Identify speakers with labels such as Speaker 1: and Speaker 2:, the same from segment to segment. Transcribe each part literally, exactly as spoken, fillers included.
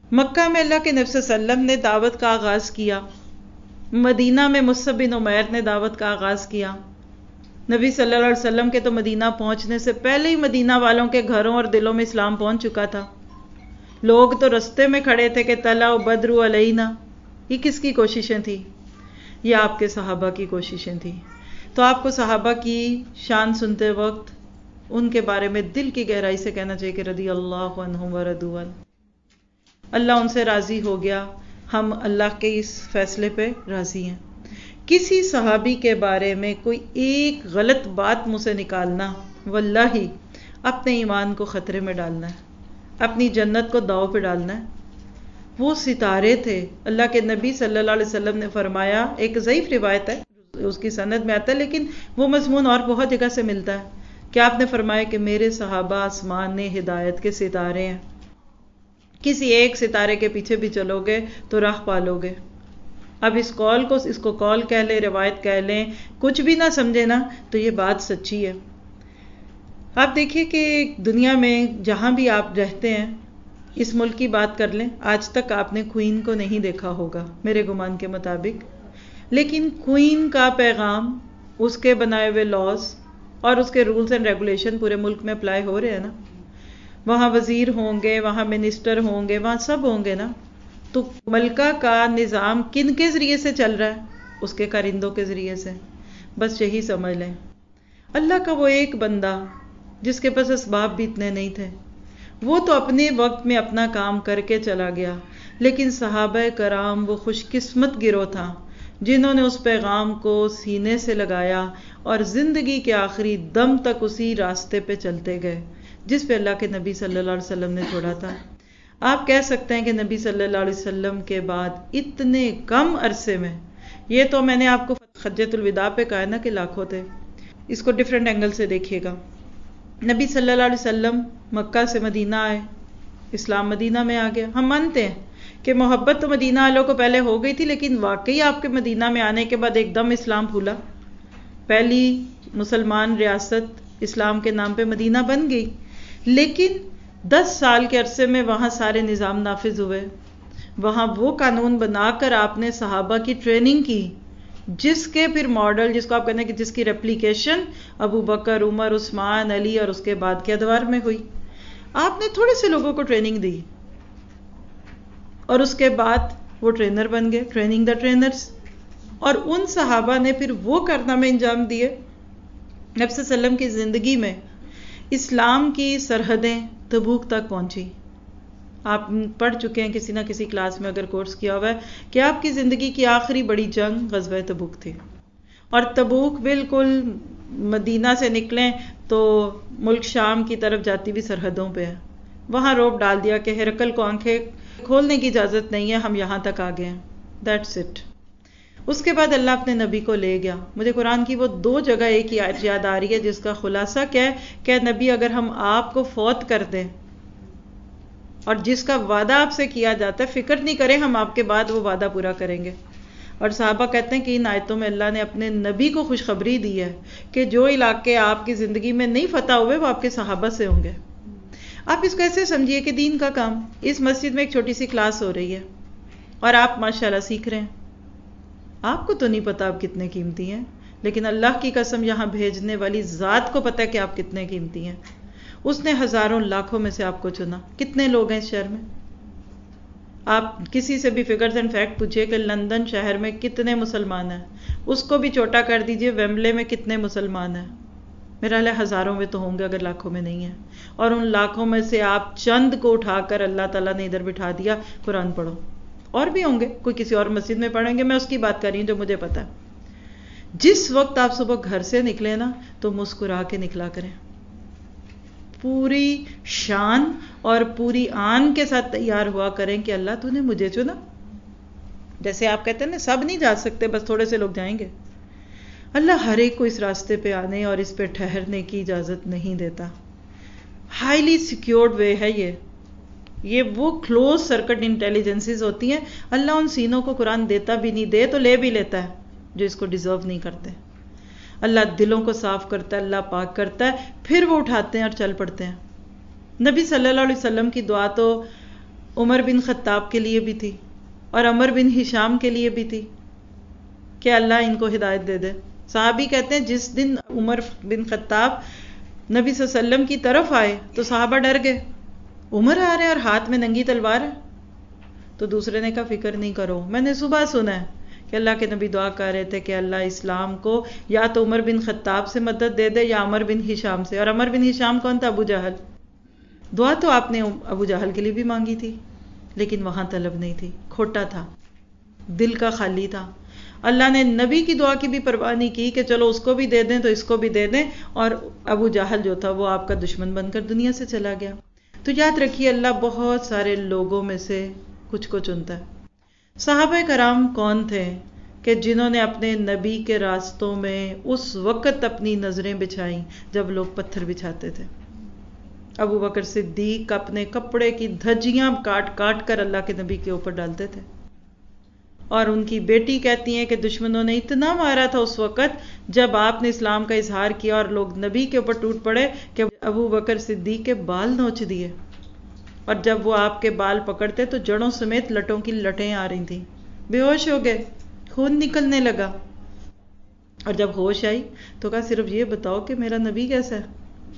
Speaker 1: مکہ میں اللہ کے نبی صلی اللہ علیہ وسلم نے دعوت کا آغاز کیا، مدینہ میں مصعب بن عمیر نے دعوت کا آغاز کیا۔ نبی صلی اللہ علیہ وسلم کے تو مدینہ پہنچنے سے پہلے ہی مدینہ والوں کے گھروں اور دلوں میں اسلام پہنچ چکا تھا۔ لوگ تو رستے میں کھڑے تھے کہ طلع بدر علینا۔ یہ کس کی کوششیں تھیں؟ یہ آپ کے صحابہ کی کوششیں تھیں۔ تو آپ کو صحابہ کی شان سنتے وقت ان کے بارے میں دل کی گہرائی سے کہنا چاہیے کہ رضی اللہ عنہم ورضوا عنہ، اللہ ان سے راضی ہو گیا، ہم اللہ کے اس فیصلے پہ راضی ہیں۔ کسی صحابی کے بارے میں کوئی ایک غلط بات منہ سے نکالنا واللہ اپنے ایمان کو خطرے میں ڈالنا ہے، اپنی جنت کو داؤ پہ ڈالنا ہے۔ وہ ستارے تھے۔ اللہ کے نبی صلی اللہ علیہ وسلم نے فرمایا، ایک ضعیف روایت ہے، اس کی سند میں آتا ہے لیکن وہ مضمون اور بہت جگہ سے ملتا ہے، کہ آپ نے فرمایا کہ میرے صحابہ آسمان ہدایت کے ستارے ہیں، کسی ایک ستارے کے پیچھے بھی چلو گے تو راہ پالو گے۔ اب اس قول کو اس کو قول کہہ لیں، روایت کہہ لیں، کچھ بھی نہ سمجھے نا تو یہ بات سچی ہے۔ آپ دیکھیے کہ دنیا میں جہاں بھی آپ رہتے ہیں، اس ملک کی بات کر لیں، آج تک آپ نے کوئین کو نہیں دیکھا ہوگا میرے گمان کے مطابق، لیکن کوئین کا پیغام، اس کے بنائے ہوئے لاز اور اس کے رولز اینڈ ریگولیشن پورے ملک میں اپلائی ہو رہے ہیں نا۔ وہاں وزیر ہوں گے، وہاں منسٹر ہوں گے، وہاں سب ہوں گے نا۔ تو ملکہ کا نظام کن کے ذریعے سے چل رہا ہے؟ اس کے کارندوں کے ذریعے سے۔ بس یہی سمجھ لیں، اللہ کا وہ ایک بندہ جس کے پاس اسباب بھی اتنے نہیں تھے، وہ تو اپنے وقت میں اپنا کام کر کے چلا گیا، لیکن صحابہ کرام وہ خوش قسمت گروہ تھا جنہوں نے اس پیغام کو سینے سے لگایا اور زندگی کے آخری دم تک اسی راستے پہ چلتے گئے جس پہ اللہ کے نبی صلی اللہ علیہ وسلم نے چھوڑا تھا۔ آپ کہہ سکتے ہیں کہ نبی صلی اللہ علیہ وسلم کے بعد اتنے کم عرصے میں، یہ تو میں نے آپ کو حجۃ الوداع پہ کہا نا کہ لاکھوں تھے، اس کو ڈیفرنٹ اینگل سے دیکھیے گا۔ نبی صلی اللہ علیہ وسلم مکہ سے مدینہ آئے، اسلام مدینہ میں آ گیا۔ ہم مانتے ہیں کہ محبت تو مدینہ والوں کو پہلے ہو گئی تھی، لیکن واقعی آپ کے مدینہ میں آنے کے بعد ایک دم اسلام پھولا، پہلی مسلمان ریاست اسلام کے نام پہ مدینہ بن گئی، لیکن دس سال کے عرصے میں وہاں سارے نظام نافذ ہوئے، وہاں وہ قانون بنا کر آپ نے صحابہ کی ٹریننگ کی، جس کے پھر ماڈل، جس کو آپ کہتے ہیں کہ جس کی ریپلیکیشن ابو بکر، عمر، عثمان، علی اور اس کے بعد کے ادوار میں ہوئی۔ آپ نے تھوڑے سے لوگوں کو ٹریننگ دی اور اس کے بعد وہ ٹرینر بن گئے، ٹریننگ دا ٹرینرز، اور ان صحابہ نے پھر وہ کارنامے انجام دیے۔ نبی صلی اللہ علیہ وسلم کی زندگی میں اسلام کی سرحدیں تبوک تک پہنچی۔ آپ پڑھ چکے ہیں کسی نہ کسی کلاس میں اگر کورس کیا ہوا ہے کہ آپ کی زندگی کی آخری بڑی جنگ غزوہ تبوک تھی، اور تبوک بالکل مدینہ سے نکلیں تو ملک شام کی طرف جاتی بھی سرحدوں پہ ہے۔ وہاں روب ڈال دیا کہ ہرقل کو آنکھیں کھولنے کی اجازت نہیں ہے، ہم یہاں تک آ گئے ہیں، دیٹس اٹ۔ اس کے بعد اللہ اپنے نبی کو لے گیا۔ مجھے قرآن کی وہ دو جگہ ایک ہی آیت یاد آ رہی ہے جس کا خلاصہ کیا ہے کہ نبی اگر ہم آپ کو فوت کر دیں اور جس کا وعدہ آپ سے کیا جاتا ہے، فکر نہیں کریں، ہم آپ کے بعد وہ وعدہ پورا کریں گے۔ اور صحابہ کہتے ہیں کہ ان آیتوں میں اللہ نے اپنے نبی کو خوشخبری دی ہے کہ جو علاقے آپ کی زندگی میں نہیں فتح ہوئے وہ آپ کے صحابہ سے ہوں گے۔ آپ اس کو ایسے سمجھیے کہ دین کا کام، اس مسجد میں ایک چھوٹی سی کلاس ہو رہی ہے اور آپ ماشاءاللہ سیکھ رہے ہیں۔ آپ کو تو نہیں پتا آپ کتنے قیمتی ہیں، لیکن اللہ کی قسم یہاں بھیجنے والی ذات کو پتا ہے کہ آپ کتنے قیمتی ہیں۔ اس نے ہزاروں لاکھوں میں سے آپ کو چنا۔ کتنے لوگ ہیں اس شہر میں؟ آپ کسی سے بھی فگرز اینڈ فیکٹ پوچھئے کہ لندن شہر میں کتنے مسلمان ہیں، اس کو بھی چھوٹا کر دیجئے، ویمبلے میں کتنے مسلمان ہیں؟ میرا خیال ہے ہزاروں میں تو ہوں گے اگر لاکھوں میں نہیں ہیں۔ اور ان لاکھوں میں سے آپ چند کو اٹھا کر اللہ تعالیٰ نے ادھر بٹھا دیا، قرآن پڑھو۔ اور بھی ہوں گے، کوئی کسی اور مسجد میں پڑھیں گے، میں اس کی بات کر رہی ہوں جو مجھے پتا ہے۔ جس وقت آپ صبح گھر سے نکلے نا تو مسکرا کے نکلا کریں، پوری شان اور پوری آن کے ساتھ تیار ہوا کریں کہ اللہ تو نے مجھے چنا۔ جیسے آپ کہتے ہیں نا سب نہیں جا سکتے، بس تھوڑے سے لوگ جائیں گے۔ اللہ ہر ایک کو اس راستے پہ آنے اور اس پہ ٹھہرنے کی اجازت نہیں دیتا۔ ہائیلی سیکیورڈ وے ہے یہ یہ وہ کلوز سرکٹ انٹیلیجنسز ہوتی ہیں۔ اللہ ان سینوں کو قرآن دیتا بھی نہیں، دے تو لے بھی لیتا ہے جو اس کو ڈیزرو نہیں کرتے۔ اللہ دلوں کو صاف کرتا ہے، اللہ پاک کرتا ہے، پھر وہ اٹھاتے ہیں اور چل پڑتے ہیں۔ نبی صلی اللہ علیہ وسلم کی دعا تو عمر بن خطاب کے لیے بھی تھی اور عمر بن ہشام کے لیے بھی تھی کہ اللہ ان کو ہدایت دے دے. صحابی کہتے ہیں جس دن عمر بن خطاب نبی صلی اللہ علیہ وسلم کی طرف آئے تو صحابہ ڈر گئے. عمر آ رہے اور ہاتھ میں ننگی تلوار ہے. تو دوسرے نے کہا فکر نہیں کرو، میں نے صبح سنا ہے کہ اللہ کے نبی دعا کر رہے تھے کہ اللہ اسلام کو یا تو عمر بن خطاب سے مدد دے دے یا عمر بن ہشام سے. اور عمر بن ہشام کون تھا؟ ابو جہل. دعا تو آپ نے ابو جہل کے لیے بھی مانگی تھی لیکن وہاں طلب نہیں تھی، کھوٹا تھا، دل کا خالی تھا. اللہ نے نبی کی دعا کی بھی پرواہ نہیں کی کہ چلو اس کو بھی دے دیں تو اس کو بھی دے دیں، اور ابو جہل جو تھا وہ آپ کا دشمن بن کر دنیا سے چلا گیا. تو یاد رکھیے اللہ بہت سارے لوگوں میں سے کچھ کو چنتا ہے. صحابہ کرام کون تھے کہ جنہوں نے اپنے نبی کے راستوں میں اس وقت اپنی نظریں بچھائیں جب لوگ پتھر بچھاتے تھے. ابو بکر صدیق اپنے کپڑے کی دھجیاں کاٹ کاٹ کر اللہ کے نبی کے اوپر ڈالتے تھے، اور ان کی بیٹی کہتی ہیں کہ دشمنوں نے اتنا مارا تھا اس وقت جب آپ نے اسلام کا اظہار کیا اور لوگ نبی کے اوپر ٹوٹ پڑے کہ ابو بکر صدیق کے بال نوچ دیے، اور جب وہ آپ کے بال پکڑتے تو جڑوں سمیت لٹوں کی لٹیں آ رہی تھیں. بے ہوش ہو گئے، خون نکلنے لگا، اور جب ہوش آئی تو کہا صرف یہ بتاؤ کہ میرا نبی کیسا ہے؟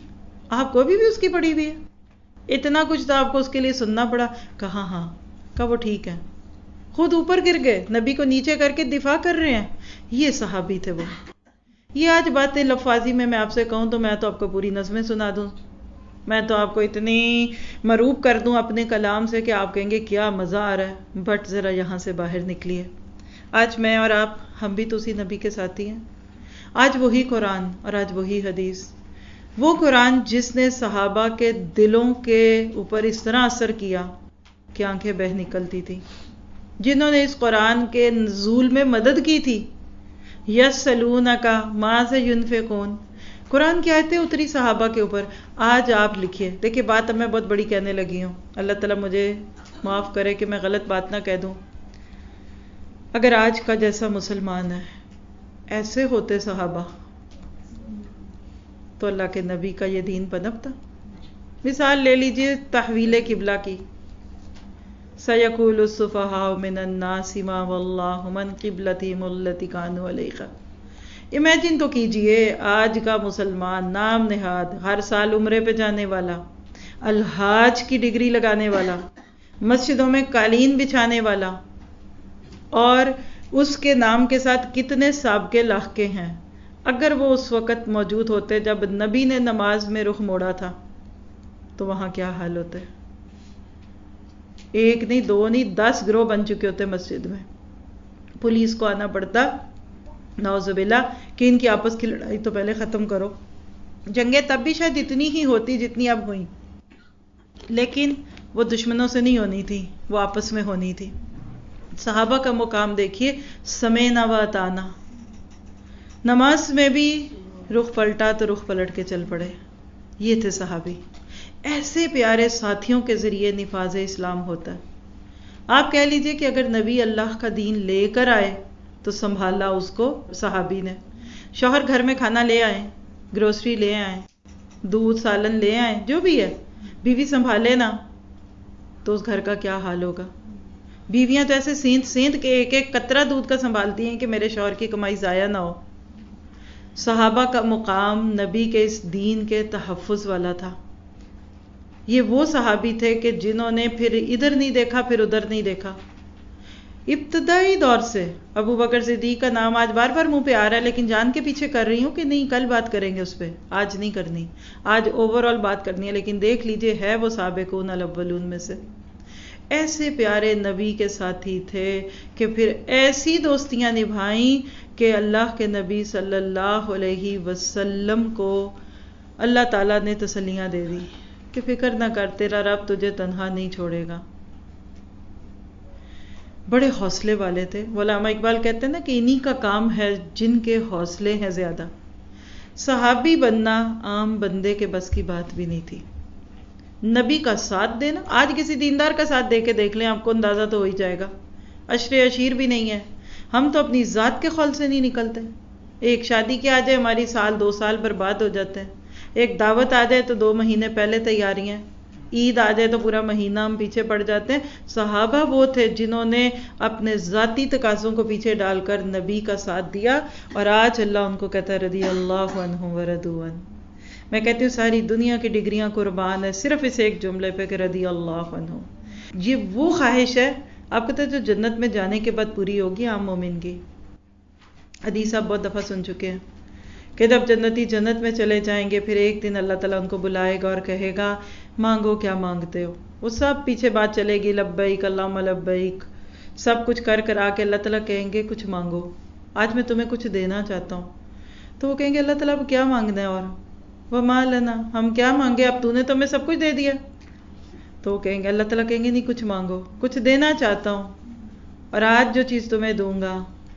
Speaker 1: آپ کو بھی بھی اس کی پڑی ہوئی ہے؟ اتنا کچھ تو آپ کو اس کے لیے سننا پڑا. کہا ہاں. کہا وہ ٹھیک ہے. خود اوپر گر گئے، نبی کو نیچے کر کے دفاع کر رہے ہیں. یہ صحابی تھے وہ. یہ آج باتیں لفاظی میں میں آپ سے کہوں تو میں تو آپ کو پوری نظمیں سنا دوں، میں تو آپ کو اتنی مروب کر دوں اپنے کلام سے کہ آپ کہیں گے کیا مزہ آ رہا ہے. بٹ ذرا یہاں سے باہر نکلیے. آج میں اور آپ ہم بھی تو اسی نبی کے ساتھی ہیں. آج وہی قرآن اور آج وہی حدیث، وہ قرآن جس نے صحابہ کے دلوں کے اوپر اس طرح اثر کیا کہ آنکھیں بہہ نکلتی تھی، جنہوں نے اس قرآن کے نزول میں مدد کی تھی. یسألونک ماذا ینفقون، قرآن کی آیتیں اتری صحابہ کے اوپر. آج آپ لکھیے. دیکھیے بات اب میں بہت بڑی کہنے لگی ہوں، اللہ تعالیٰ مجھے معاف کرے کہ میں غلط بات نہ کہہ دوں. اگر آج کا جیسا مسلمان ہے ایسے ہوتے صحابہ تو اللہ کے نبی کا یہ دین پنپتا. مثال لے لیجئے تحویل قبلہ کی. سَيَقُولُ السُّفَهَاءُ مِنَ النَّاسِ مَا وَلَّاهُمْ عَنْ قِبْلَتِهِمُ الَّتِي كَانُوا عَلَيْهَا. امیجن تو کیجئے آج کا مسلمان نام نہاد ہر سال عمرے پہ جانے والا، الحاج کی ڈگری لگانے والا، مسجدوں میں قالین بچھانے والا، اور اس کے نام کے ساتھ کتنے سابقے لاحقے ہیں. اگر وہ اس وقت موجود ہوتے جب نبی نے نماز میں رخ موڑا تھا تو وہاں کیا حال ہوتے؟ ایک نہیں، دو نہیں، دس گروہ بن چکے ہوتے مسجد میں. پولیس کو آنا پڑتا نعوذ باللہ کہ ان کی آپس کی لڑائی تو پہلے ختم کرو. جنگیں تب بھی شاید اتنی ہی ہوتی جتنی اب ہوئی، لیکن وہ دشمنوں سے نہیں ہونی تھی، وہ آپس میں ہونی تھی. صحابہ کا مقام دیکھیے، سمینا و اطانا. نماز میں بھی رخ پلٹا تو رخ پلٹ کے چل پڑے. یہ تھے صحابی. ایسے پیارے ساتھیوں کے ذریعے نفاذ اسلام ہوتا ہے. آپ کہہ لیجئے کہ اگر نبی اللہ کا دین لے کر آئے تو سنبھالا اس کو صحابی نے. شوہر گھر میں کھانا لے آئے، گروسری لے آئے، دودھ سالن لے آئے، جو بھی ہے، بیوی سنبھالے نا تو اس گھر کا کیا حال ہوگا. بیویاں تو ایسے سیند سیند کے ایک ایک قطرہ دودھ کا سنبھالتی ہیں کہ میرے شوہر کی کمائی ضائع نہ ہو. صحابہ کا مقام نبی کے اس دین کے تحفظ والا تھا. یہ وہ صحابی تھے کہ جنہوں نے پھر ادھر نہیں دیکھا پھر ادھر نہیں دیکھا. ابتدائی دور سے ابو بکر صدیق کا نام آج بار بار منہ پہ آ رہا ہے، لیکن جان کے پیچھے کر رہی ہوں کہ نہیں کل بات کریں گے اس پہ، آج نہیں کرنی. آج اوور آل بات کرنی ہے. لیکن دیکھ لیجئے ہے وہ سابقون الاولون میں سے. ایسے پیارے نبی کے ساتھی تھے کہ پھر ایسی دوستیاں نبھائیں کہ اللہ کے نبی صلی اللہ علیہ وسلم کو اللہ تعالیٰ نے تسلیاں دے دی کہ فکر نہ کر، تیرا رب تجھے تنہا نہیں چھوڑے گا. بڑے حوصلے والے تھے. علامہ اقبال کہتے ہیں نا کہ انہی کا کام ہے جن کے حوصلے ہیں زیادہ. صحابی بننا عام بندے کے بس کی بات بھی نہیں تھی. نبی کا ساتھ دینا، آج کسی دیندار کا ساتھ دے کے دیکھ لیں، آپ کو اندازہ تو ہو ہی جائے گا. عشر عشیر بھی نہیں ہے. ہم تو اپنی ذات کے خول سے نہیں نکلتے. ایک شادی کے آ جائے ہماری سال دو سال برباد ہو جاتے ہیں. ایک دعوت آ جائے تو دو مہینے پہلے تیاریاں. عید آ جائے تو پورا مہینہ ہم پیچھے پڑ جاتے ہیں. صحابہ وہ تھے جنہوں نے اپنے ذاتی تقاضوں کو پیچھے ڈال کر نبی کا ساتھ دیا, اور آج اللہ ان کو کہتا ہے رضی اللہ عنہم ورضوا عنہ. میں کہتی ہوں ساری دنیا کی ڈگریاں قربان ہے صرف اس ایک جملے پہ کہ رضی اللہ عنہ. یہ وہ خواہش ہے آپ کہتے ہیں جو جنت میں جانے کے بعد پوری ہوگی عام مومن کی. حدیث آپ بہت دفعہ سن چکے ہیں کہ جب جنتی جنت میں چلے جائیں گے پھر ایک دن اللہ تعالیٰ ان کو بلائے گا اور کہے گا مانگو کیا مانگتے ہو. وہ سب پیچھے بات چلے گی لبیک اللہم لبیک, سب کچھ کر کر آ کے اللہ تعالیٰ کہیں گے کچھ مانگو, آج میں تمہیں کچھ دینا چاہتا ہوں. تو وہ کہیں گے اللہ تعالیٰ اب کیا مانگنا ہے, اور وما لنا, ہم کیا مانگے, اب تو نے تو ہمیں سب کچھ دے دیا. تو وہ کہیں گے اللہ تعالیٰ کہیں گے نہیں کچھ مانگو, کچھ دینا چاہتا ہوں, اور آج جو چیز تمہیں دوں گا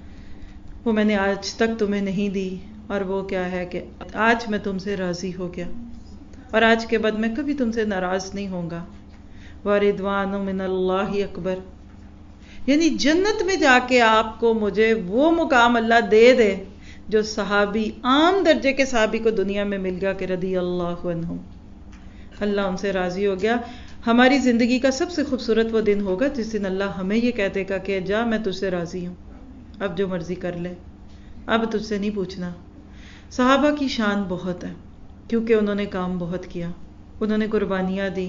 Speaker 1: وہ میں نے آج تک تمہیں نہیں دی, اور وہ کیا ہے کہ آج میں تم سے راضی ہو گیا اور آج کے بعد میں کبھی تم سے ناراض نہیں ہوں گا. وَرِضْوَانٌ مِّنَ اللَّهِ اکبر. یعنی جنت میں جا کے آپ کو مجھے وہ مقام اللہ دے دے جو صحابی, عام درجے کے صحابی کو دنیا میں مل گیا کہ رضی اللہ عنہ, اللہ ان سے راضی ہو گیا. ہماری زندگی کا سب سے خوبصورت وہ دن ہوگا جس دن اللہ ہمیں یہ کہہ دے گا کہ جا میں تجھ سے راضی ہوں, اب جو مرضی کر لے, اب تجھ سے نہیں پوچھنا. صحابہ کی شان بہت ہے کیونکہ انہوں نے کام بہت کیا, انہوں نے قربانیاں دی.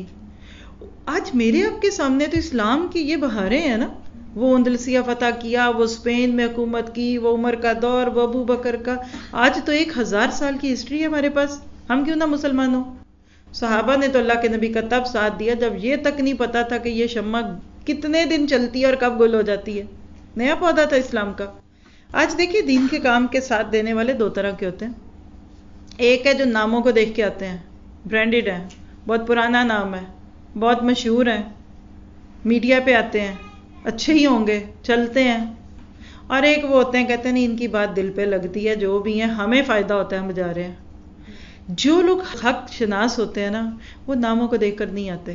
Speaker 1: آج میرے آپ کے سامنے تو اسلام کی یہ بہاریں ہیں نا, وہ اندلسیہ فتح کیا, وہ اسپین میں حکومت کی, وہ عمر کا دور, وہ ابو بکر کا. آج تو ایک ہزار سال کی ہسٹری ہے ہمارے پاس, ہم کیوں نہ مسلمان ہوں. صحابہ نے تو اللہ کے نبی کا تب ساتھ دیا جب یہ تک نہیں پتا تھا کہ یہ شمع کتنے دن چلتی ہے اور کب گل ہو جاتی ہے, نیا پودا تھا اسلام کا. آج دیکھیے دین کے کام کے ساتھ دینے والے دو طرح کے ہوتے ہیں. ایک ہے جو ناموں کو دیکھ کے آتے ہیں, برانڈڈ ہیں, بہت پرانا نام ہے, بہت مشہور ہیں, میڈیا پہ آتے ہیں, اچھے ہی ہوں گے, چلتے ہیں. اور ایک وہ ہوتے ہیں کہتے ہیں نہیں ان کی بات دل پہ لگتی ہے, جو بھی ہیں ہمیں فائدہ ہوتا ہے ہم جا رہے ہیں. جو لوگ حق شناس ہوتے ہیں نا وہ ناموں کو دیکھ کر نہیں آتے,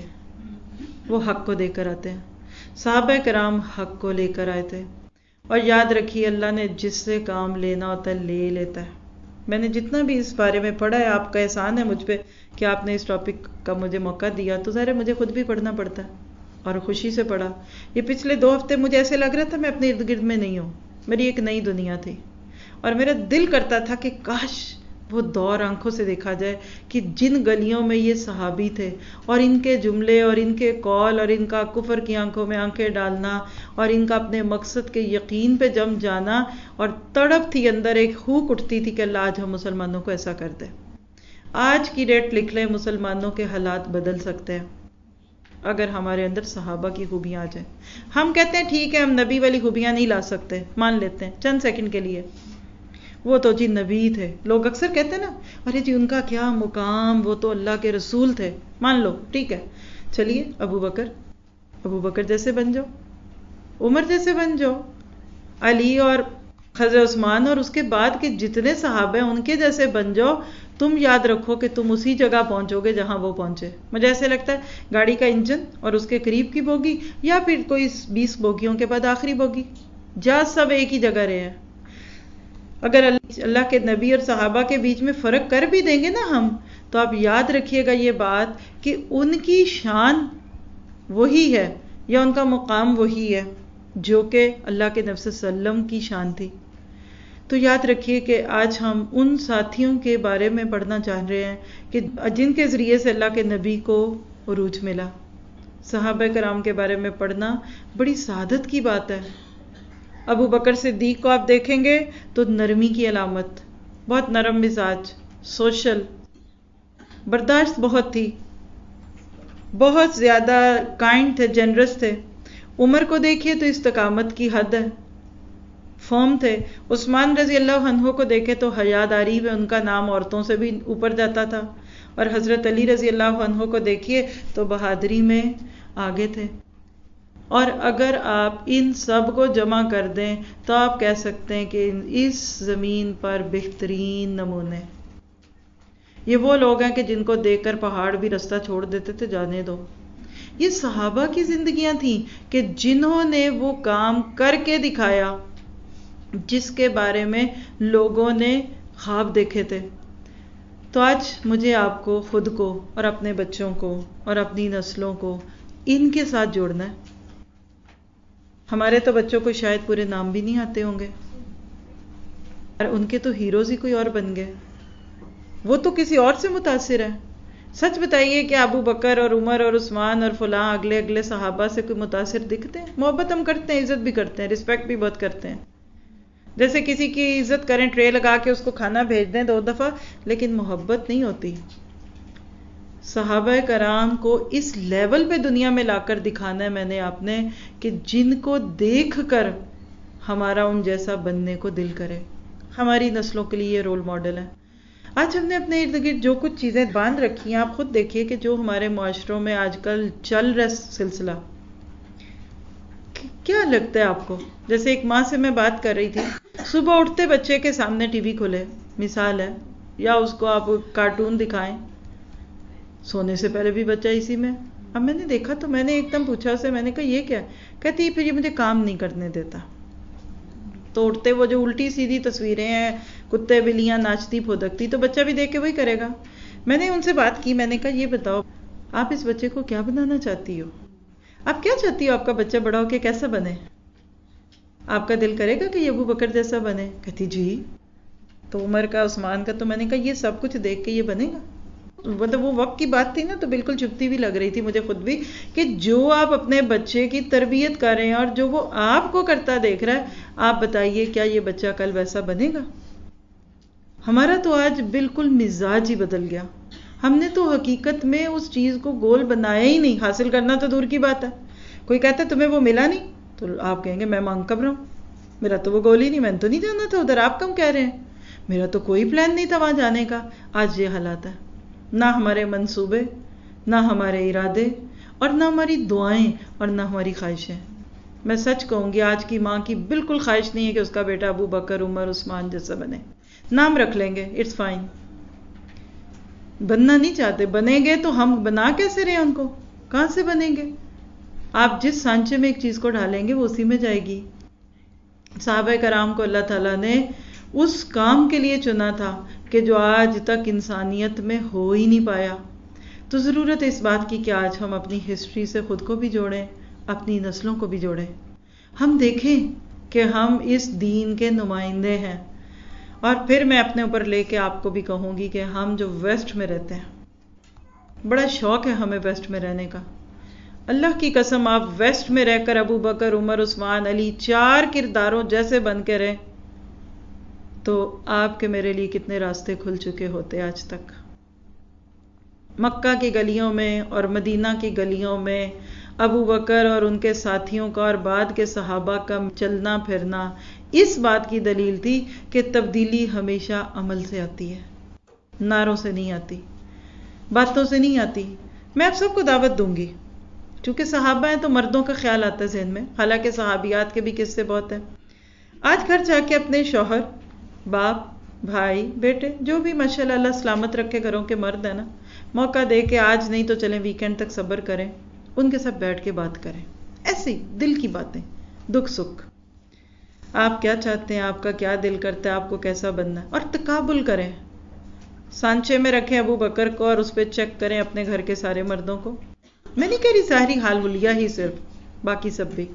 Speaker 1: وہ حق کو دیکھ کر آتے ہیں. صحابہ کرام حق کو لے کر آئے تھے, اور یاد رکھیے اللہ نے جس سے کام لینا ہوتا ہے لے لیتا ہے. میں نے جتنا بھی اس بارے میں پڑھا ہے, آپ کا احسان ہے مجھ پہ کہ آپ نے اس ٹاپک کا مجھے موقع دیا, تو ظاہر ہے مجھے خود بھی پڑھنا پڑتا ہے اور خوشی سے پڑھا. یہ پچھلے دو ہفتے مجھے ایسے لگ رہا تھا میں اپنے ارد گرد میں نہیں ہوں, میری ایک نئی دنیا تھی, اور میرا دل کرتا تھا کہ کاش وہ دور آنکھوں سے دیکھا جائے کہ جن گلیوں میں یہ صحابی تھے, اور ان کے جملے اور ان کے قول اور ان کا کفر کی آنکھوں میں آنکھیں ڈالنا اور ان کا اپنے مقصد کے یقین پہ جم جانا, اور تڑپ تھی اندر, ایک ہوک اٹھتی تھی کہ اللہ آج ہم مسلمانوں کو ایسا کر دے. آج کی ڈیٹ لکھ لیں, مسلمانوں کے حالات بدل سکتے ہیں اگر ہمارے اندر صحابہ کی خوبیاں آ جائیں. ہم کہتے ہیں ٹھیک ہے ہم نبی والی خوبیاں نہیں لا سکتے, مان لیتے ہیں چند سیکنڈ کے لیے, وہ تو جی نبی تھے. لوگ اکثر کہتے ہیں نا ارے جی ان کا کیا مقام, وہ تو اللہ کے رسول تھے. مان لو ٹھیک ہے, چلیے ابو بکر ابو بکر جیسے بن جاؤ, عمر جیسے بن جاؤ, علی اور حضرت عثمان اور اس کے بعد کے جتنے صحابہ ہیں ان کے جیسے بن جاؤ. تم یاد رکھو کہ تم اسی جگہ پہنچو گے جہاں وہ پہنچے. مجھے ایسے لگتا ہے گاڑی کا انجن اور اس کے قریب کی بوگی, یا پھر کوئی بیس بوگیوں کے بعد آخری بوگی, جا سب ایک ہی جگہ رہے ہیں. اگر اللہ کے نبی اور صحابہ کے بیچ میں فرق کر بھی دیں گے نا ہم, تو آپ یاد رکھیے گا یہ بات کہ ان کی شان وہی ہے یا ان کا مقام وہی ہے جو کہ اللہ کے نبی صلی اللہ علیہ وسلم کی شان تھی. تو یاد رکھیے کہ آج ہم ان ساتھیوں کے بارے میں پڑھنا چاہ رہے ہیں کہ جن کے ذریعے سے اللہ کے نبی کو عروج ملا. صحابہ کرام کے بارے میں پڑھنا بڑی سعادت کی بات ہے. ابو بکر صدیق کو آپ دیکھیں گے تو نرمی کی علامت, بہت نرم مزاج, سوشل, برداشت بہت تھی, بہت زیادہ کائنڈ تھے, جنرس تھے. عمر کو دیکھیے تو استقامت کی حد ہے, فرم تھے. عثمان رضی اللہ عنہ کو دیکھے تو حیاداری میں ان کا نام عورتوں سے بھی اوپر جاتا تھا, اور حضرت علی رضی اللہ عنہ کو دیکھیے تو بہادری میں آگے تھے. اور اگر آپ ان سب کو جمع کر دیں تو آپ کہہ سکتے ہیں کہ اس زمین پر بہترین نمونے یہ وہ لوگ ہیں کہ جن کو دیکھ کر پہاڑ بھی رستہ چھوڑ دیتے تھے, جانے دو. یہ صحابہ کی زندگیاں تھیں کہ جنہوں نے وہ کام کر کے دکھایا جس کے بارے میں لوگوں نے خواب دیکھے تھے. تو آج مجھے آپ کو خود کو اور اپنے بچوں کو اور اپنی نسلوں کو ان کے ساتھ جوڑنا ہے. ہمارے تو بچوں کو شاید پورے نام بھی نہیں آتے ہوں گے، اور ان کے تو ہیروز ہی کوئی اور بن گئے. وہ تو کسی اور سے متاثر ہے. سچ بتائیے کہ ابو بکر اور عمر اور عثمان اور فلاں اگلے اگلے صحابہ سے کوئی متاثر دکھتے ہیں؟ محبت ہم کرتے ہیں، عزت بھی کرتے ہیں، رسپیکٹ بھی بہت کرتے ہیں. جیسے کسی کی عزت کریں، ٹرے لگا کے اس کو کھانا بھیج دیں دو دفعہ، لیکن محبت نہیں ہوتی. صحابہ کرام کو اس لیول پہ دنیا میں لا کر دکھانا ہے میں نے آپ نے، کہ جن کو دیکھ کر ہمارا ان جیسا بننے کو دل کرے. ہماری نسلوں کے لیے یہ رول ماڈل ہے. آج ہم نے اپنے ارد گرد جو کچھ چیزیں باندھ رکھی ہیں، آپ خود دیکھیے کہ جو ہمارے معاشروں میں آج کل چل رہا سلسلہ، کیا لگتا ہے آپ کو؟ جیسے ایک ماں سے میں بات کر رہی تھی، صبح اٹھتے بچے کے سامنے ٹی وی کھولے، مثال ہے، یا اس کو آپ کارٹون دکھائیں، سونے سے پہلے بھی بچہ اسی میں. اب میں نے دیکھا تو میں نے ایک دم پوچھا اسے، میں نے کہا یہ کیا؟ کہتی پھر یہ مجھے کام نہیں کرنے دیتا. تو اٹھتے وہ جو الٹی سیدھی تصویریں ہیں، کتے بلیاں ناچتی پھودکتی، تو بچہ بھی دیکھ کے وہی کرے گا. میں نے ان سے بات کی، میں نے کہا یہ بتاؤ آپ اس بچے کو کیا بنانا چاہتی ہو؟ آپ کیا چاہتی ہو آپ کا بچہ بڑا ہو کے کیسا بنے؟ آپ کا دل کرے گا کہ یہ ابو بکر جیسا بنے؟ کہتی جی. تو عمر کا، عثمان کا. تو میں نے کہا یہ سب کچھ دیکھ کے یہ بنے گا؟ مطلب وہ وقت کی بات تھی نا، تو بالکل چپتی بھی لگ رہی تھی مجھے خود بھی، کہ جو آپ اپنے بچے کی تربیت کر رہے ہیں اور جو وہ آپ کو کرتا دیکھ رہا ہے، آپ بتائیے کیا یہ بچہ کل ویسا بنے گا؟ ہمارا تو آج بالکل مزاج ہی بدل گیا. ہم نے تو حقیقت میں اس چیز کو گول بنایا ہی نہیں. حاصل کرنا تو دور کی بات ہے. کوئی کہتا ہے تمہیں وہ ملا نہیں، تو آپ کہیں گے میں مانگ کب رہا ہوں، میرا تو وہ گول ہی نہیں، میں نے تو نہیں جانا تھا ادھر، آپ کم کہہ رہے ہیں، میرا تو کوئی پلان نہیں تھا وہاں جانے کا. آج یہ حالات ہے. نہ ہمارے منصوبے، نہ ہمارے ارادے، اور نہ ہماری دعائیں، اور نہ ہماری خواہشیں. میں سچ کہوں گی آج کی ماں کی بالکل خواہش نہیں ہے کہ اس کا بیٹا ابو بکر، عمر، عثمان جیسا بنے. نام رکھ لیں گے، اٹس فائن. بننا نہیں چاہتے. بنیں گے تو ہم بنا کیسے رہے ان کو؟ کہاں سے بنیں گے؟ آپ جس سانچے میں ایک چیز کو ڈالیں گے وہ اسی میں جائے گی. صحابہ کرام کو اللہ تعالیٰ نے اس کام کے لیے چنا تھا کہ جو آج تک انسانیت میں ہو ہی نہیں پایا. تو ضرورت ہے اس بات کی کہ آج ہم اپنی ہسٹری سے خود کو بھی جوڑیں، اپنی نسلوں کو بھی جوڑیں. ہم دیکھیں کہ ہم اس دین کے نمائندے ہیں. اور پھر میں اپنے اوپر لے کے آپ کو بھی کہوں گی کہ ہم جو ویسٹ میں رہتے ہیں، بڑا شوق ہے ہمیں ویسٹ میں رہنے کا. اللہ کی قسم آپ ویسٹ میں رہ کر ابو بکر، عمر، عثمان، علی چار کرداروں جیسے بن کے رہے تو آپ کے میرے لیے کتنے راستے کھل چکے ہوتے آج تک. مکہ کی گلیوں میں اور مدینہ کی گلیوں میں ابو بکر اور ان کے ساتھیوں کا اور بعد کے صحابہ کا چلنا پھرنا اس بات کی دلیل تھی کہ تبدیلی ہمیشہ عمل سے آتی ہے، نعروں سے نہیں آتی، باتوں سے نہیں آتی. میں آپ سب کو دعوت دوں گی، چونکہ صحابہ ہیں تو مردوں کا خیال آتا ہے ذہن میں، حالانکہ صحابیات کے بھی قصے بہت ہیں. آج گھر جا کے اپنے شوہر، باپ، بھائی، بیٹے، جو بھی ماشاءاللہ اللہ سلامت رکھے گھروں کے مرد ہیں نا، موقع دے کے آج نہیں تو چلیں ویکینڈ تک صبر کریں، ان کے ساتھ بیٹھ کے بات کریں، ایسی دل کی باتیں، دکھ سکھ. آپ کیا چاہتے ہیں، آپ کا کیا دل کرتا ہے، آپ کو کیسا بننا ہے، اور تقابل کریں. سانچے میں رکھیں ابو بکر کو اور اس پہ چیک کریں اپنے گھر کے سارے مردوں کو. میں نہیں کہہ رہی ظاہری حال ولیا ہی صرف، باقی سب بھی.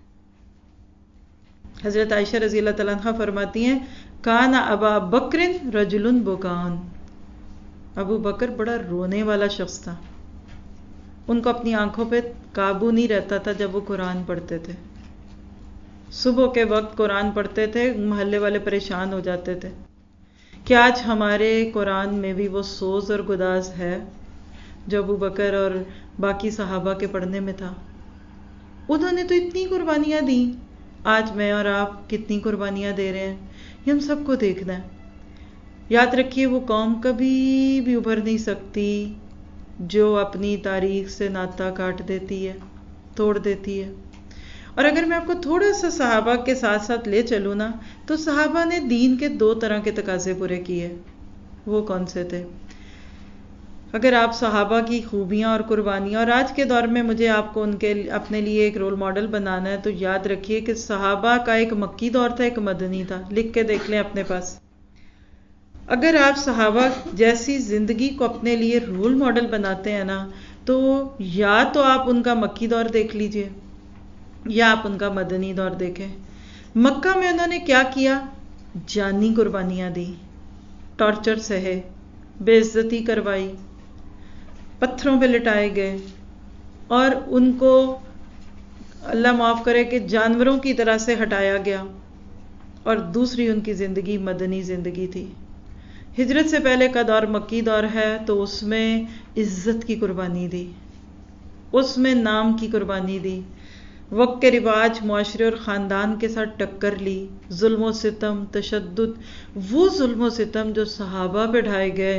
Speaker 1: حضرت عائشہ رضی اللہ تعالیٰ عنہ فرماتی ہیں کان ابا بکر رجل بکان. ابو بکر بڑا رونے والا شخص تھا. ان کو اپنی آنکھوں پہ قابو نہیں رہتا تھا جب وہ قرآن پڑھتے تھے. صبح کے وقت قرآن پڑھتے تھے، محلے والے پریشان ہو جاتے تھے کہ آج ہمارے قرآن میں بھی وہ سوز اور گداز ہے جو ابو بکر اور باقی صحابہ کے پڑھنے میں تھا. انہوں نے تو اتنی قربانیاں دیں، آج میں اور آپ کتنی قربانیاں دے رہے ہیں، یہ ہم سب کو دیکھنا ہے. یاد رکھیے وہ قوم کبھی بھی ابھر نہیں سکتی جو اپنی تاریخ سے ناطہ کاٹ دیتی ہے، توڑ دیتی ہے. اور اگر میں آپ کو تھوڑا سا صحابہ کے ساتھ ساتھ لے چلوں نا، تو صحابہ نے دین کے دو طرح کے تقاضے پورے کیے. وہ کون سے تھے؟ اگر آپ صحابہ کی خوبیاں اور قربانیاں، اور آج کے دور میں مجھے آپ کو ان کے اپنے لیے ایک رول ماڈل بنانا ہے، تو یاد رکھیے کہ صحابہ کا ایک مکی دور تھا، ایک مدنی تھا. لکھ کے دیکھ لیں اپنے پاس. اگر آپ صحابہ جیسی زندگی کو اپنے لیے رول ماڈل بناتے ہیں نا، تو یا تو آپ ان کا مکی دور دیکھ لیجئے یا آپ ان کا مدنی دور دیکھیں۔ مکہ میں انہوں نے کیا کیا؟ جانی قربانیاں دی، ٹارچر سہے، بے عزتی کروائی، پتھروں پہ لٹائے گئے، اور ان کو اللہ معاف کرے کہ جانوروں کی طرح سے ہٹایا گیا۔ اور دوسری ان کی زندگی مدنی زندگی تھی۔ ہجرت سے پہلے کا دور مکی دور ہے، تو اس میں عزت کی قربانی دی، اس میں نام کی قربانی دی، وقت کے رواج، معاشرے اور خاندان کے ساتھ ٹکر لی، ظلم و ستم، تشدد، وہ ظلم و ستم جو صحابہ پہ ڈھائے گئے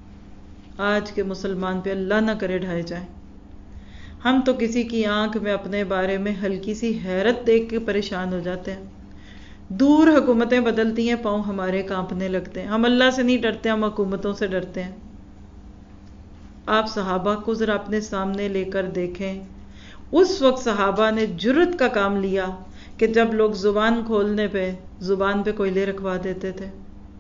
Speaker 1: آج کے مسلمان پہ اللہ نہ کرے ڈھائے جائیں۔ ہم تو کسی کی آنکھ میں اپنے بارے میں ہلکی سی حیرت دیکھ کے پریشان ہو جاتے ہیں۔ دور حکومتیں بدلتی ہیں، پاؤں ہمارے کانپنے لگتے ہیں۔ ہم اللہ سے نہیں ڈرتے، ہم حکومتوں سے ڈرتے ہیں۔ آپ صحابہ کو ذرا اپنے سامنے لے کر دیکھیں۔ اس وقت صحابہ نے جرت کا کام لیا کہ جب لوگ زبان کھولنے پہ زبان پہ کوئلے رکھوا دیتے تھے،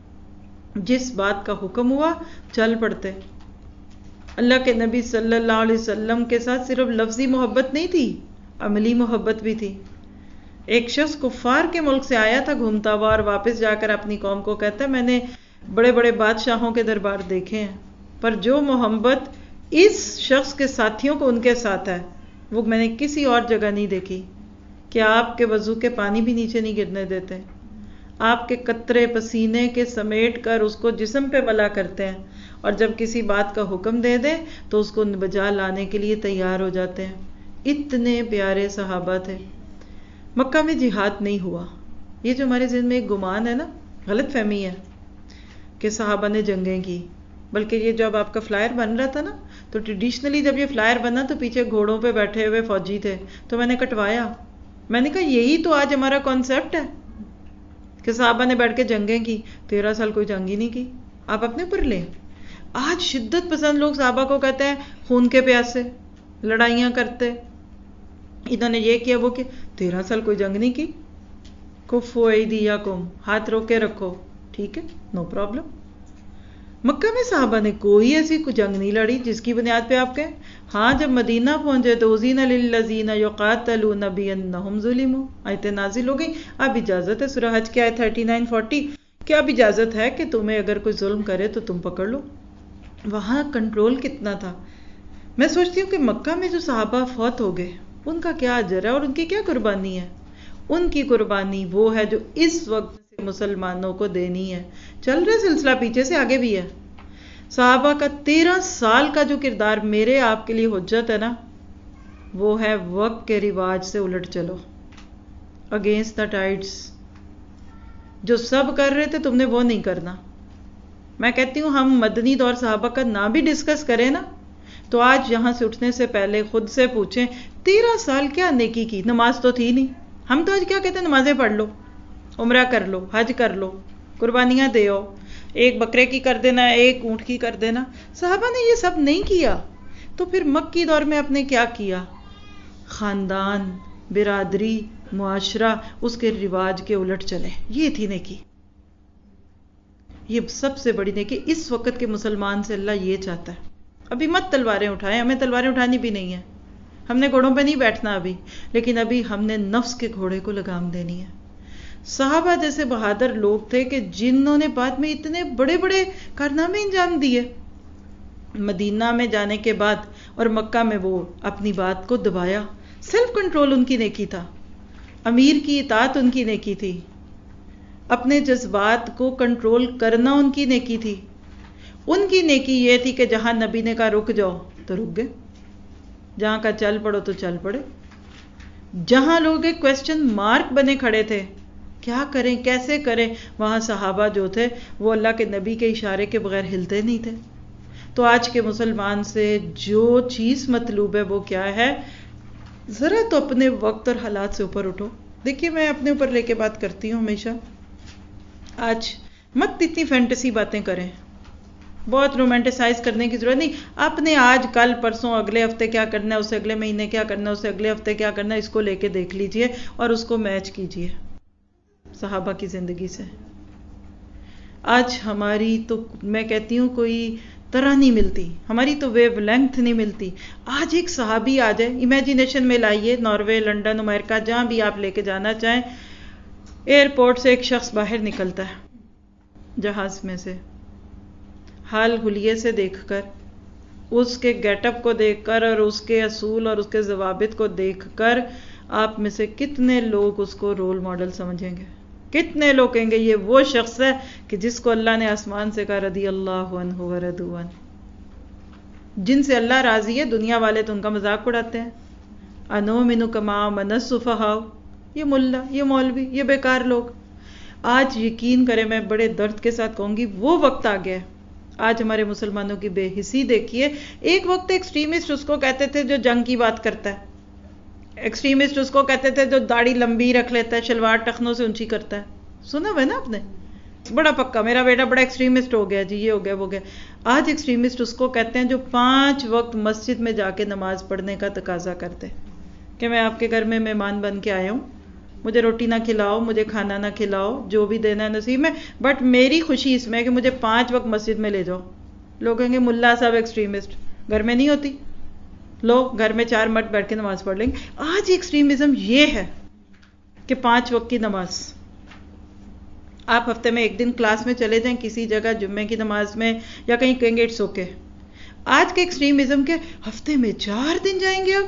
Speaker 1: جس بات کا حکم ہوا چل پڑتے۔ اللہ کے نبی صلی اللہ علیہ وسلم کے ساتھ صرف لفظی محبت نہیں تھی، عملی محبت بھی تھی۔ ایک شخص کفار کے ملک سے آیا تھا گھومتا ہوا، اور واپس جا کر اپنی قوم کو کہتا ہے میں نے بڑے بڑے بادشاہوں کے دربار دیکھے ہیں، پر جو محبت اس شخص کے ساتھیوں کو ان کے ساتھ ہے وہ میں نے کسی اور جگہ نہیں دیکھی۔ کہ آپ کے وضو کے پانی بھی نیچے نہیں گرنے دیتے، آپ کے قطرے پسینے کے سمیٹ کر اس کو جسم پہ ملا کرتے ہیں، اور جب کسی بات کا حکم دے دیں تو اس کو بجا لانے کے لیے تیار ہو جاتے ہیں۔ اتنے پیارے صحابہ تھے۔ مکہ میں جہاد نہیں ہوا۔ یہ جو ہمارے ذہن میں ایک گمان ہے نا، غلط فہمی ہے کہ صحابہ نے جنگیں کی، بلکہ یہ جب آپ کا فلائر بن رہا تھا نا، تو ٹریڈیشنلی جب یہ فلائر بنا تو پیچھے گھوڑوں پہ بیٹھے ہوئے فوجی تھے، تو میں نے کٹوایا، میں نے کہا یہی تو آج ہمارا کانسیپٹ ہے کہ صحابہ نے بیٹھ کے جنگیں کی۔ تیرہ سال کوئی جنگ ہی نہیں کی، آپ اپنے اوپر لیں۔ آج شدت پسند لوگ صحابہ کو کہتے ہیں خون کے پیاسے، لڑائیاں کرتے، انہوں نے یہ کیا وہ کیا۔ تیرہ سال کوئی جنگ نہیں کی۔ کفو ایدیکم، ہاتھ روک کے رکھو، ٹھیک ہے، نو پرابلم۔ مکہ میں صحابہ نے کوئی ایسی کوئی جنگ نہیں لڑی جس کی بنیاد پہ آپ کہیں ہاں جب مدینہ پہنچے تو اذین للذین یقاتلون بانہم ظلموا، آیتیں نازل ہو گئی، اب اجازت ہے، سورہ حج کی آیت تھرٹی نائن فورٹی، کہ اب اجازت ہے کہ تمہیں اگر کوئی ظلم کرے تو تم پکڑ لو۔ وہاں کنٹرول کتنا تھا۔ میں سوچتی ہوں کہ مکہ میں جو صحابہ فوت ہو گئے ان کا کیا اجر ہے اور ان کی کیا قربانی ہے۔ ان کی قربانی وہ ہے جو اس وقت سے مسلمانوں کو دینی ہے۔ چل رہے سلسلہ پیچھے سے آگے بھی ہے۔ صحابہ کا تیرہ سال کا جو کردار میرے آپ کے لیے حجت ہے نا، وہ ہے وقت کے رواج سے الٹ چلو، اگینسٹ دا ٹائڈس۔ جو سب کر رہے تھے تم نے وہ نہیں کرنا۔ میں کہتی ہوں ہم مدنی دور صحابہ کا نہ بھی ڈسکس کریں نا، تو آج یہاں سے اٹھنے سے پہلے خود سے پوچھیں تیرہ سال کیا نیکی کی؟ نماز تو تھی نہیں۔ ہم تو آج کیا کہتے ہیں، نمازیں پڑھ لو، عمرہ کر لو، حج کر لو، قربانیاں دے آؤ، ایک بکرے کی کر دینا، ایک اونٹ کی کر دینا۔ صحابہ نے یہ سب نہیں کیا، تو پھر مکی دور میں آپ نے کیا کیا؟ خاندان، برادری، معاشرہ، اس کے رواج کے الٹ چلے، یہ تھی نیکی۔ یہ سب سے بڑی نیکی اس وقت کے مسلمان سے اللہ یہ چاہتا ہے۔ ابھی مت تلواریں اٹھائیں، ہمیں تلواریں اٹھانی بھی نہیں ہے، ہم نے گھوڑوں پہ نہیں بیٹھنا ابھی، لیکن ابھی ہم نے نفس کے گھوڑے کو لگام دینی ہے۔ صحابہ جیسے بہادر لوگ تھے کہ جنہوں نے بعد میں اتنے بڑے بڑے کارنامے انجام دیے، مدینہ میں جانے کے بعد اور مکہ میں وہ اپنی بات کو دبایا۔ سیلف کنٹرول ان کی نیکی تھا، امیر کی اطاعت ان کی نیکی تھی، اپنے جذبات کو کنٹرول کرنا ان کی نیکی تھی۔ ان کی نیکی یہ تھی کہ جہاں نبی نے کہا رک جاؤ تو رک گئے، جہاں کا چل پڑو تو چل پڑے۔ جہاں لوگ ایک کویسچن مارک بنے کھڑے تھے کیا کریں کیسے کریں، وہاں صحابہ جو تھے وہ اللہ کے نبی کے اشارے کے بغیر ہلتے نہیں تھے۔ تو آج کے مسلمان سے جو چیز مطلوب ہے وہ کیا ہے؟ ذرا تو اپنے وقت اور حالات سے اوپر اٹھو۔ دیکھیے میں اپنے اوپر لے کے بات کرتی ہوں ہمیشہ، آج مت اتنی فینٹیسی باتیں کریں، بہت رومانٹیسائز کرنے کی ضرورت نہیں۔ اپنے آج کل پرسوں اگلے ہفتے کیا کرنا ہے، اسے اگلے مہینے کیا کرنا ہے، اسے اگلے ہفتے کیا کرنا ہے، اس کو لے کے دیکھ لیجئے اور اس کو میچ کیجئے صحابہ کی زندگی سے۔ آج ہماری تو میں کہتی ہوں کوئی طرح نہیں ملتی، ہماری تو ویو لینتھ نہیں ملتی. آج ایک صحابی آ جائے، امیجینیشن میں لائیے، ناروے، لنڈن، امریکہ، جہاں بھی آپ لے کے جانا چاہیں، ایئرپورٹ سے ایک شخص باہر نکلتا ہے جہاز میں سے، حال حلیے سے دیکھ کر، اس کے گیٹ اپ کو دیکھ کر اور اس کے اصول اور اس کے ضوابط کو دیکھ کر آپ میں سے کتنے لوگ اس کو رول ماڈل سمجھیں گے؟ کتنے لوگ کہیں گے یہ وہ شخص ہے کہ جس کو اللہ نے آسمان سے کہا رضی اللہ عنہ ورضوا عنہ، جن سے اللہ راضی ہے. دنیا والے تو ان کا مذاق اڑاتے ہیں، انؤمن کما آمن السفہاء، یہ ملا، یہ مولوی، یہ بیکار لوگ. آج یقین کریں، میں بڑے درد کے ساتھ کہوں گی، وہ وقت آ گیا ہے. آج ہمارے مسلمانوں کی بے حسی دیکھیے. ایک وقت ایکسٹریمسٹ اس کو کہتے تھے جو جنگ کی بات کرتا ہے، ایکسٹریمسٹ اس کو کہتے تھے جو داڑھی لمبی رکھ لیتا ہے، شلوار ٹخنوں سے اونچی کرتا ہے. سنا ہوا ہے نا آپ نے؟ بڑا پکا، میرا بیٹا بڑا ایکسٹریمسٹ ہو گیا جی، یہ ہو گیا وہ گیا. آج ایکسٹریمسٹ اس کو کہتے ہیں جو پانچ وقت مسجد میں جا کے نماز پڑھنے کا تقاضا کرتے کہ میں آپ کے گھر میں مہمان بن کے آیا ہوں، مجھے روٹی نہ کھلاؤ، مجھے کھانا نہ کھلاؤ، جو بھی دینا ہے نصیب میں، بٹ میری خوشی اس میں ہے کہ مجھے پانچ وقت مسجد میں لے جاؤ. لوگ کہیں گے ملا صاحب ایکسٹریمسٹ، گھر میں نہیں ہوتی، لو گھر میں چار مرد بیٹھ کے نماز پڑھ لیں گے. آج ایکسٹریمزم یہ ہے کہ پانچ وقت کی نماز. آپ ہفتے میں ایک دن کلاس میں چلے جائیں کسی جگہ جمعے کی نماز میں یا کہیں، کہیں گے اٹس اوکے. آج کے ایکسٹریمزم کے ہفتے میں چار دن جائیں گے، اب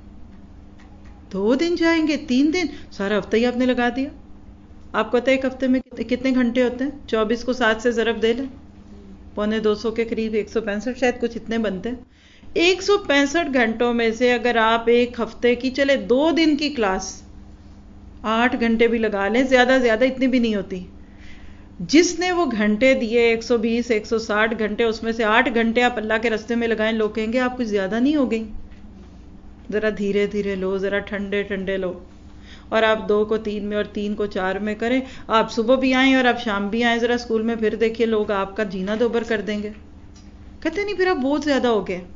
Speaker 1: دو دن جائیں گے، تین دن، سارا ہفتہ ہی آپ نے لگا دیا. آپ کو پتہ ہے ایک ہفتے میں کتنے گھنٹے ہوتے ہیں؟ چوبیس کو سات سے ضرب دے لیں، پونے دو سو کے قریب، ایک سو پینسٹھ شاید کچھ اتنے بنتے ہیں. ایک سو پینسٹھ گھنٹوں میں سے اگر آپ ایک ہفتے کی، چلے دو دن کی کلاس آٹھ گھنٹے بھی لگا لیں، زیادہ زیادہ اتنی بھی نہیں ہوتی. جس نے وہ گھنٹے دیے ایک سو بیس ایک سو ساٹھ گھنٹے، اس میں سے آٹھ گھنٹے آپ اللہ کے راستے میں لگائیں، لوگ کہیں گے آپ کچھ زیادہ نہیں ہو گئی؟ ذرا دھیرے دھیرے لو، ذرا ٹھنڈے ٹھنڈے لو. اور آپ دو کو تین میں اور تین کو چار میں کریں. آپ صبح بھی آئیں اور آپ شام بھی آئیں ذرا اسکول میں، پھر دیکھیے لوگ آپ کا جینا دوبر کر دیں گے. کہتے نہیں پھر آپ بہت زیادہ ہو گئے.